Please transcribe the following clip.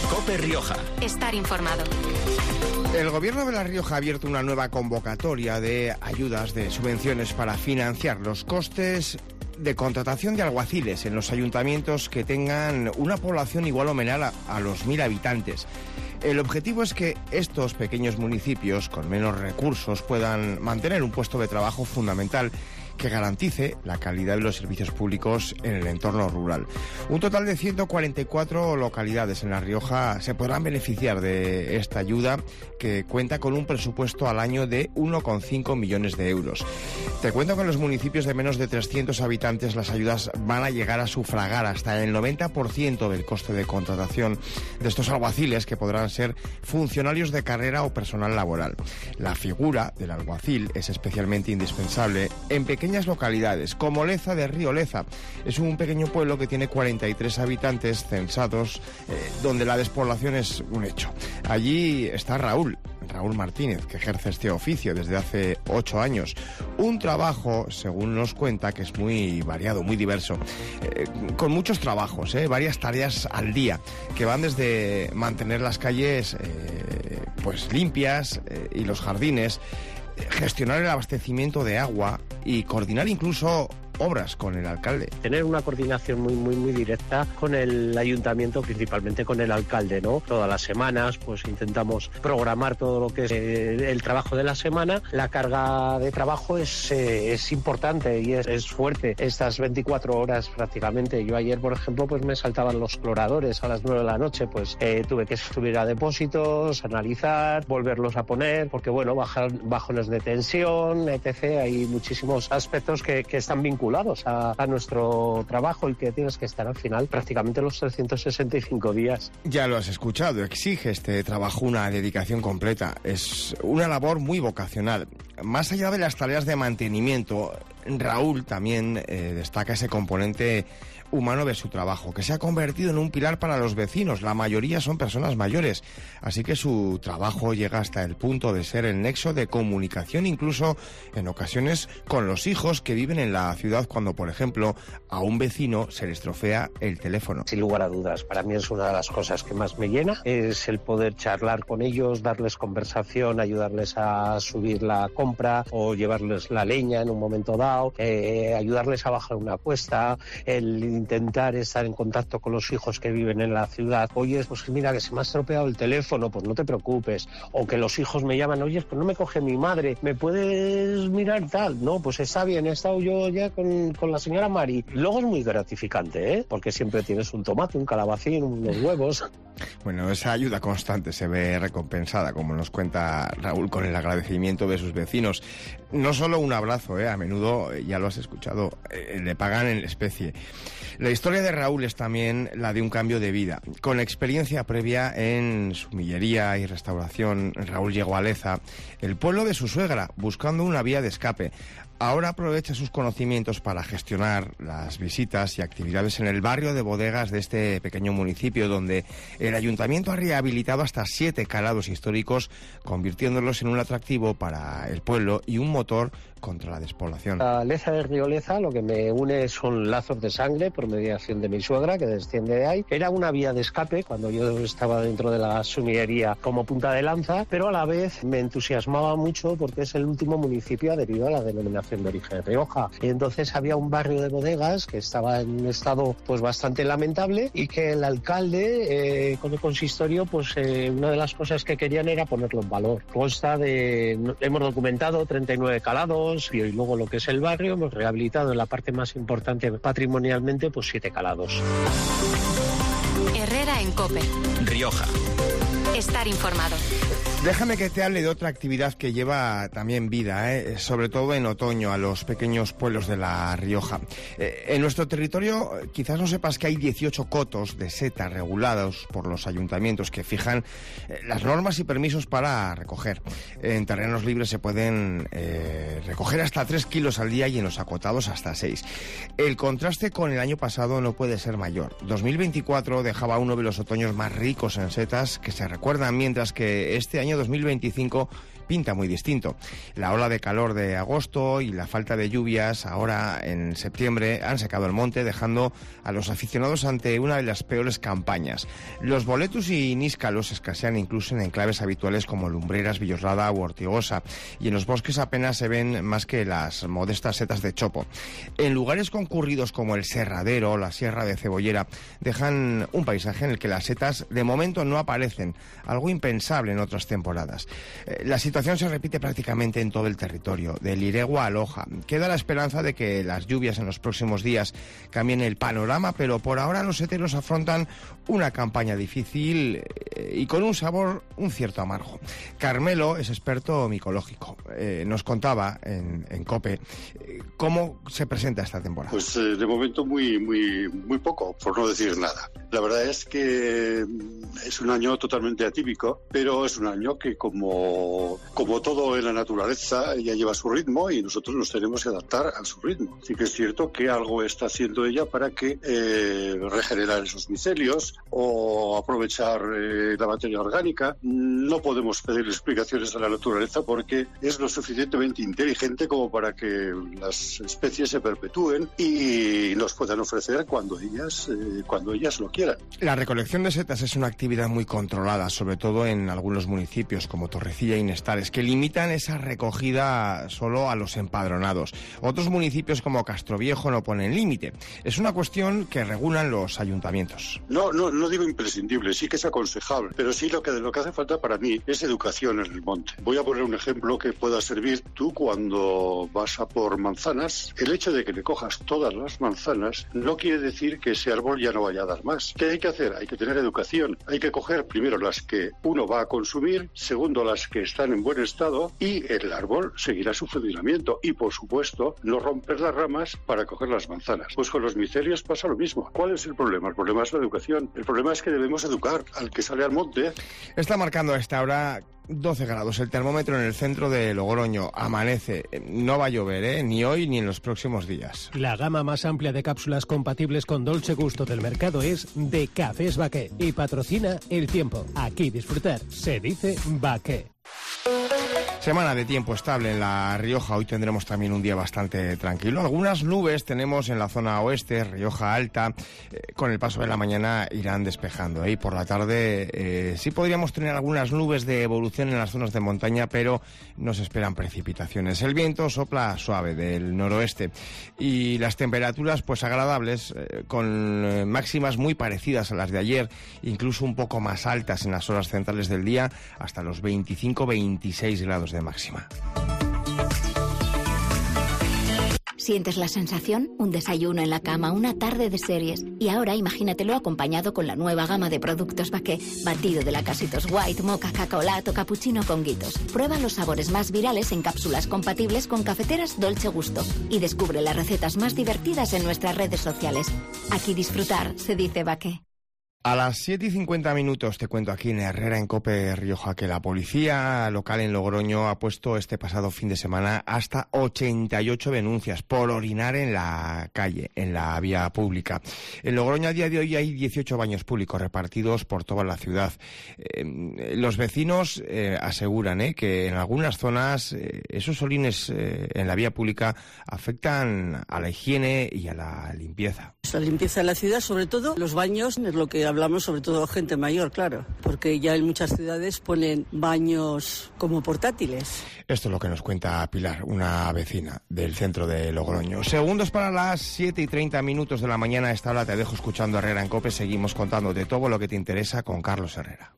COPE Rioja. Estar informado. El Gobierno de La Rioja ha abierto una nueva convocatoria de ayudas, de subvenciones para financiar los costes de contratación de alguaciles en los ayuntamientos que tengan una población igual o menor a los 1.000 habitantes. El objetivo es que estos pequeños municipios con menos recursos puedan mantener un puesto de trabajo fundamental que garantice la calidad de los servicios públicos en el entorno rural. Un total de 144 localidades en La Rioja se podrán beneficiar de esta ayuda, que cuenta con un presupuesto al año de 1,5 millones de euros. Te cuento que en los municipios de menos de 300 habitantes las ayudas van a llegar a sufragar hasta el 90% del coste de contratación de estos alguaciles, que podrán ser funcionarios de carrera o personal laboral. La figura del alguacil es especialmente indispensable en pequeñas localidades, como Leza de Río Leza. Es un pequeño pueblo que tiene 43 habitantes censados, donde la despoblación es un hecho. Allí está Raúl Martínez, que ejerce este oficio desde hace 8 años. Un trabajo, según nos cuenta, que es muy variado, muy diverso, con muchos trabajos, varias tareas al día, que van desde mantener las calles pues limpias y los jardines, gestionar el abastecimiento de agua y coordinar incluso obras con el alcalde. Tener una coordinación muy directa con el ayuntamiento, principalmente con el alcalde, ¿no? Todas las semanas pues intentamos programar todo lo que es el trabajo de la semana. La carga de trabajo es importante y es fuerte. Estas 24 horas prácticamente. Yo ayer, por ejemplo, pues me saltaban los cloradores a las 9 de la noche, pues tuve que subir a depósitos, analizar, volverlos a poner, porque bueno, bajones de tensión, etc. Hay muchísimos aspectos que están vinculados a nuestro trabajo y que tienes que estar al final prácticamente los 365 días. Ya lo has escuchado, exige este trabajo una dedicación completa. Es una labor muy vocacional. Más allá de las tareas de mantenimiento, Raúl también destaca ese componente humano de su trabajo, que se ha convertido en un pilar para los vecinos. La mayoría son personas mayores, así que su trabajo llega hasta el punto de ser el nexo de comunicación, incluso en ocasiones con los hijos que viven en la ciudad, cuando, por ejemplo, a un vecino se le estrofea el teléfono. Sin lugar a dudas, para mí es una de las cosas que más me llena, es el poder charlar con ellos, darles conversación, ayudarles a subir la compra o llevarles la leña en un momento dado, ayudarles a bajar una cuesta, el intentar estar en contacto con los hijos que viven en la ciudad. Oye, pues mira, que se me ha estropeado el teléfono, pues no te preocupes. O que los hijos me llaman, oye, pues no me coge mi madre, ¿me puedes mirar tal? No, pues está bien, he estado yo ya con la señora Mari. Luego es muy gratificante, porque siempre tienes un tomate, un calabacín, unos huevos. Bueno, esa ayuda constante se ve recompensada, como nos cuenta Raúl, con el agradecimiento de sus vecinos. No solo un abrazo, a menudo, ya lo has escuchado, le pagan en especie. La historia de Raúl es también la de un cambio de vida. Con experiencia previa en sumillería y restauración, Raúl llegó a Leza, el pueblo de su suegra, buscando una vía de escape. Ahora aprovecha sus conocimientos para gestionar las visitas y actividades en el barrio de bodegas de este pequeño municipio, donde el ayuntamiento ha rehabilitado hasta 7 calados históricos, convirtiéndolos en un atractivo para el pueblo y un motor contra la despoblación. A Leza de Río Leza lo que me une son lazos de sangre por mediación de mi suegra, que desciende de ahí. Era una vía de escape cuando yo estaba dentro de la sumillería como punta de lanza, pero a la vez me entusiasmaba mucho porque es el último municipio adherido a la denominación de origen Rioja. Y entonces había un barrio de bodegas que estaba en un estado pues bastante lamentable y que el alcalde con el consistorio pues una de las cosas que querían era ponerlo en valor. Hemos documentado 39 calados y luego lo que es el barrio hemos rehabilitado en la parte más importante patrimonialmente pues 7 calados. Herrera en COPE. Rioja. Estar informado. Déjame que te hable de otra actividad que lleva también vida, sobre todo en otoño, a los pequeños pueblos de La Rioja. En nuestro territorio quizás no sepas que hay 18 cotos de seta regulados por los ayuntamientos que fijan las normas y permisos para recoger. En terrenos libres se pueden recoger hasta 3 kilos al día y en los acotados hasta 6. El contraste con el año pasado no puede ser mayor. 2024 dejaba uno de los otoños más ricos en setas que se recuerdan, mientras que este año 2025 pinta muy distinto. La ola de calor de agosto y la falta de lluvias ahora en septiembre han secado el monte, dejando a los aficionados ante una de las peores campañas. Los boletus y níscalos escasean incluso en enclaves habituales como Lumbreras, Villoslada u Ortigosa, y en los bosques apenas se ven más que las modestas setas de chopo. En lugares concurridos como el Serradero o la Sierra de Cebollera dejan un paisaje en el que las setas de momento no aparecen, algo impensable en otras temporadas. La situación se repite prácticamente en todo el territorio, de Liregua a Loja. Queda la esperanza de que las lluvias en los próximos días cambien el panorama, pero por ahora los seteros afrontan una campaña difícil y con un sabor un cierto amargo. Carmelo es experto micológico. Nos contaba en COPE cómo se presenta esta temporada. Pues de momento muy poco, por no decir nada. La verdad es que es un año totalmente atípico, pero es un año que como todo en la naturaleza ya lleva su ritmo y nosotros nos tenemos que adaptar a su ritmo. Sí que es cierto que algo está haciendo ella para que regenerar esos micelios o aprovechar la materia orgánica. No podemos pedir explicaciones a la naturaleza porque es lo suficientemente inteligente como para que las especies se perpetúen y nos puedan ofrecer cuando ellas lo quieran. La recolección de setas es una actividad muy controlada, sobre todo en algunos municipios como Torrecilla y Nestares, que limitan esa recogida solo a los empadronados. Otros municipios como Castroviejo no ponen límite. Es una cuestión que regulan los ayuntamientos. No digo imprescindible, sí que es aconsejable, pero sí lo que hace falta para mí es educación en el monte. Voy a poner un ejemplo que pueda servir. Tú cuando vas a por manzanas, el hecho de que le cojas todas las manzanas no quiere decir que ese árbol ya no vaya a dar más. ¿Qué hay que hacer? Hay que tener educación. Hay que coger primero las que uno va a consumir, segundo las que están en buen estado y el árbol seguirá su funcionamiento. Y por supuesto, no romper las ramas para coger las manzanas. Pues con los micelios pasa lo mismo. ¿Cuál es el problema? El problema es la educación. El problema es que debemos educar al que sale al monte. Está marcando a esta hora 12 grados el termómetro en el centro de Logroño. Amanece. No va a llover, ni hoy ni en los próximos días. La gama más amplia de cápsulas compatibles con Dolce Gusto del mercado es de Cafés Baqué y patrocina El Tiempo. Aquí disfrutar se dice Baqué. Semana de tiempo estable en La Rioja. Hoy tendremos también un día bastante tranquilo. Algunas nubes tenemos en la zona oeste, Rioja Alta. Con el paso de la mañana irán despejando. Y por la tarde sí podríamos tener algunas nubes de evolución en las zonas de montaña, pero no se esperan precipitaciones. El viento sopla suave del noroeste y las temperaturas pues agradables, con máximas muy parecidas a las de ayer, incluso un poco más altas en las horas centrales del día, hasta los 25-26 grados de máxima. ¿Sientes la sensación? Un desayuno en la cama, una tarde de series. Y ahora imagínatelo acompañado con la nueva gama de productos Baqué. Batido de lacasitos white, mocha, cacao latte o cappuccino con guitos. Prueba los sabores más virales en cápsulas compatibles con cafeteras Dolce Gusto. Y descubre las recetas más divertidas en nuestras redes sociales. Aquí disfrutar se dice Baqué. A las 7:50 te cuento aquí en Herrera, en COPE Rioja, que la policía local en Logroño ha puesto este pasado fin de semana hasta 88 denuncias por orinar en la calle, en la vía pública. En Logroño a día de hoy hay 18 baños públicos repartidos por toda la ciudad. Los vecinos aseguran que en algunas zonas esos orines en la vía pública afectan a la higiene y a la limpieza. La limpieza de la ciudad, sobre todo los baños, es lo que hablamos, sobre todo gente mayor, claro, porque ya en muchas ciudades ponen baños como portátiles. Esto es lo que nos cuenta Pilar, una vecina del centro de Logroño. Segundos para las 7:30 de la mañana. A esta hora te dejo escuchando Herrera en COPE. Seguimos contándote todo lo que te interesa con Carlos Herrera.